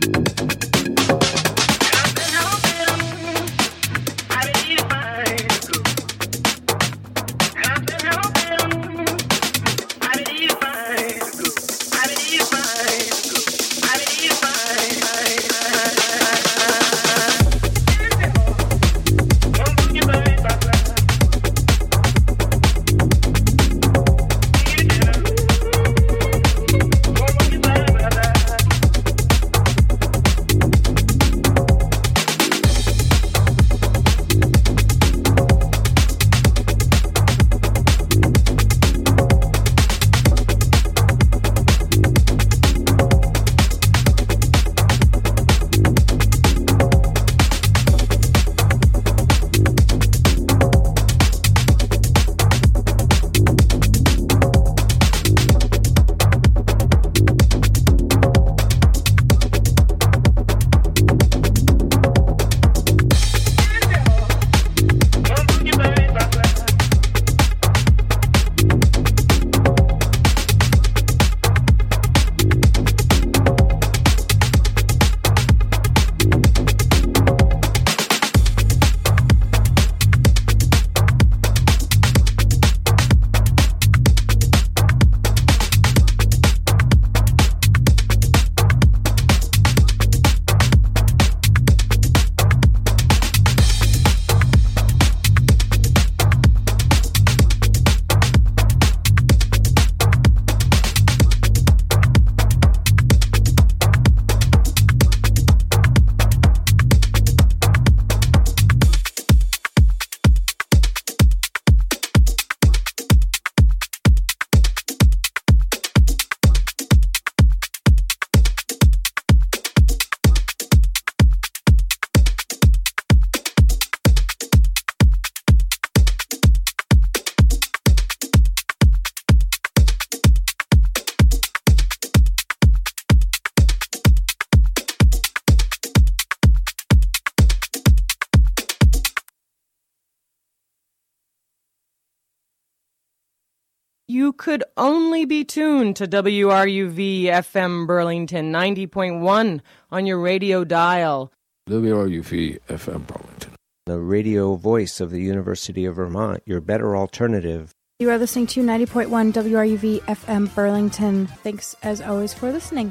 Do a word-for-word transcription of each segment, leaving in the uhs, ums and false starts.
You could only be tuned to W R U V F M Burlington ninety point one on your radio dial. W R U V F M Burlington. The radio voice of the University of Vermont, your better alternative. You are listening to ninety point one W R U V F M Burlington. Thanks, as always, for listening.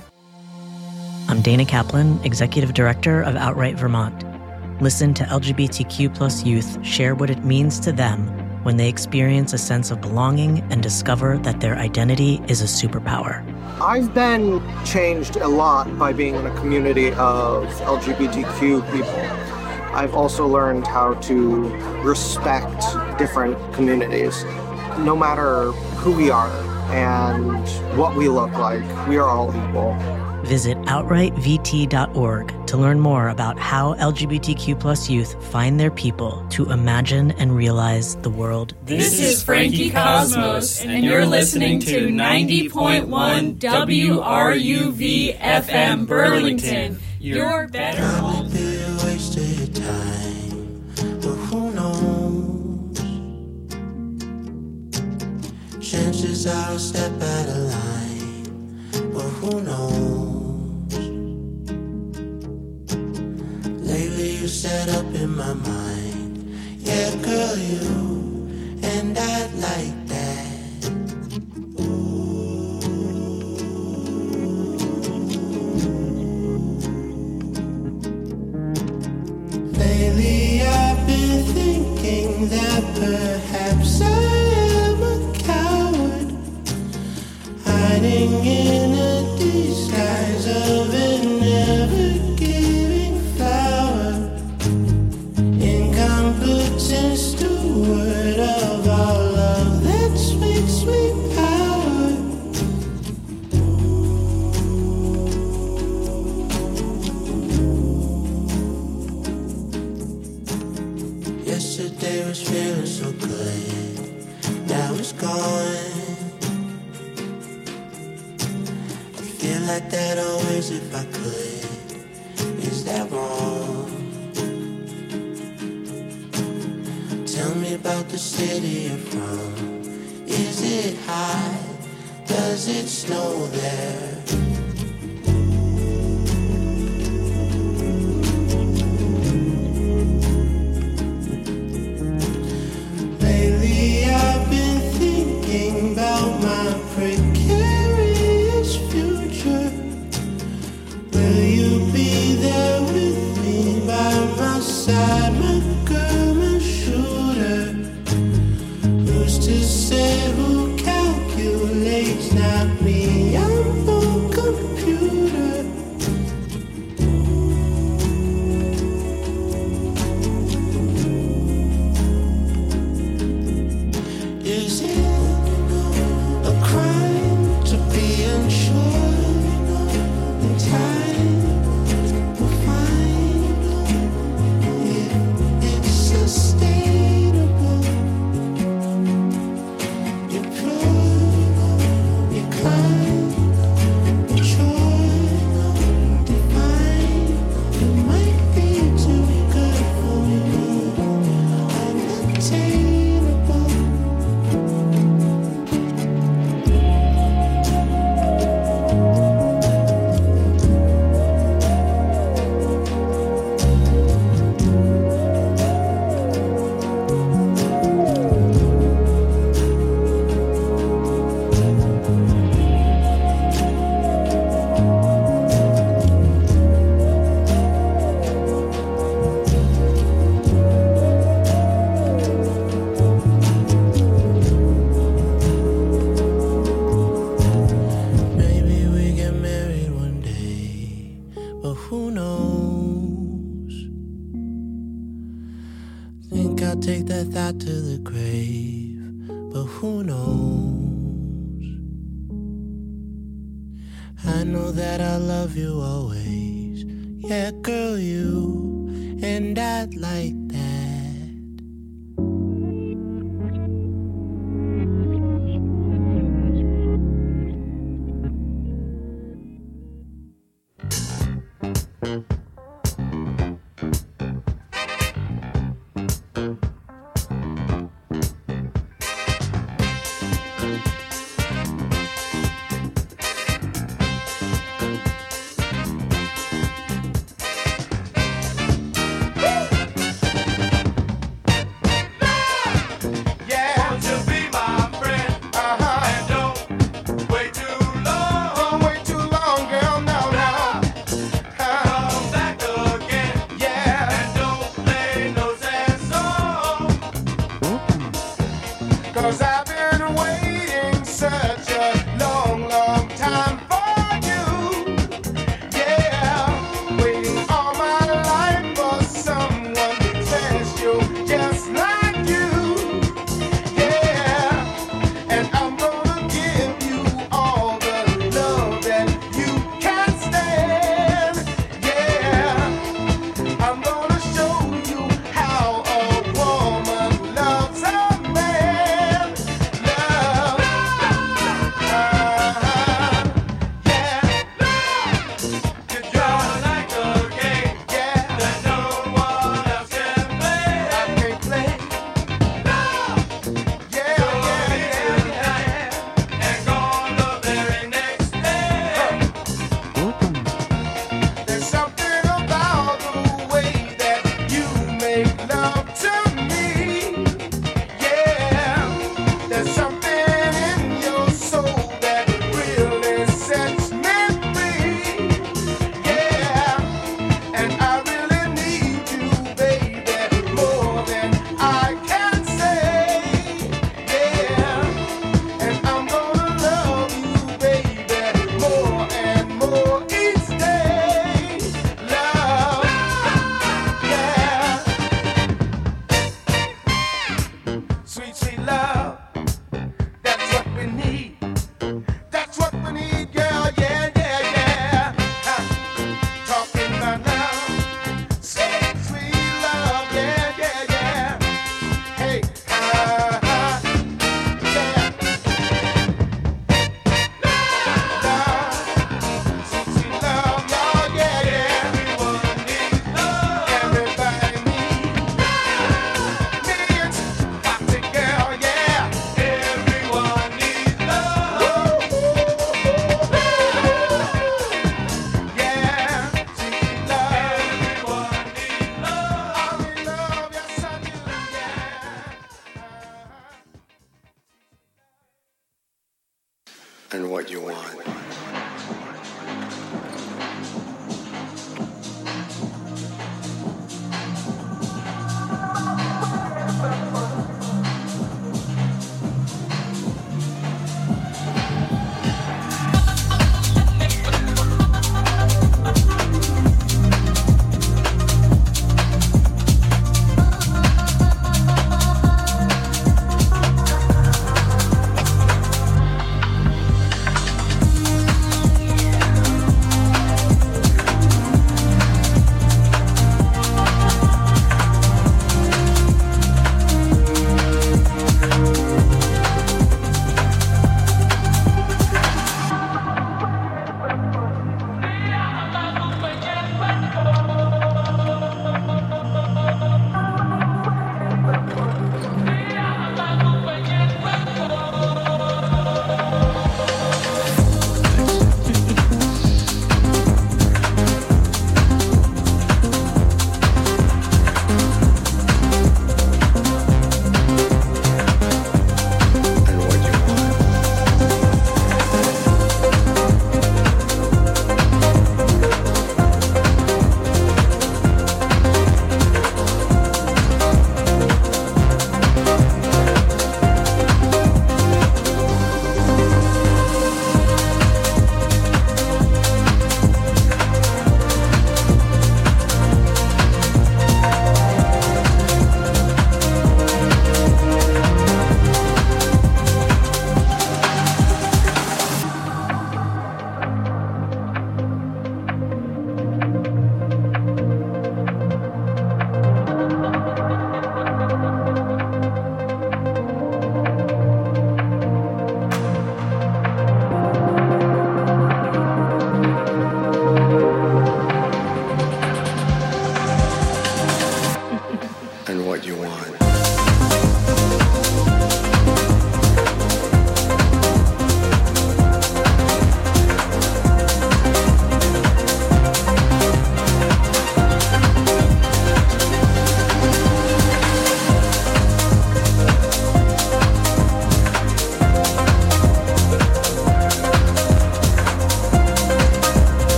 I'm Dana Kaplan, Executive Director of Outright Vermont. Listen to L G B T Q plus youth share what it means to them when they experience a sense of belonging and discover that their identity is a superpower. I've been changed a lot by being in a community of L G B T Q people. I've also learned how to respect different communities. No matter who we are and what we look like, we are all equal. Visit outright v t dot org to learn more about how L G B T Q plus youth find their people to imagine and realize the world. This is Frankie Cosmos, and you're listening to ninety point one W R U V F M Burlington. You're better. Don't be a waste of your time, but who knows? Chances are I'll step out of line, but who knows? Lately you set up in my mind. Yeah, girl, you and I like that. Ooh. Lately I've been thinking that perhaps I am a coward, hiding in a disguise of an ever-giving flower, incompetent steward of all love, that sweet, sweet power. Yesterday was feeling so good, now it's gone. Feel like that always if I could. Is that wrong? Tell me about the city you're from. Is it high? Does it snow there? Will you be there with me by my side, my girl, my shooter? Who's to say who calculates? Not me, I'm no computer. Is it a crime to be unsure? In time we'll find if it's sustainable. You plug, you climb, you try to find. It might be too good for you, unattainable. Maybe we get married one day, but who knows? Think I'll take that thought to the grave, but who knows? I know that I'll love you always. Yeah, girl, you and I'd like that.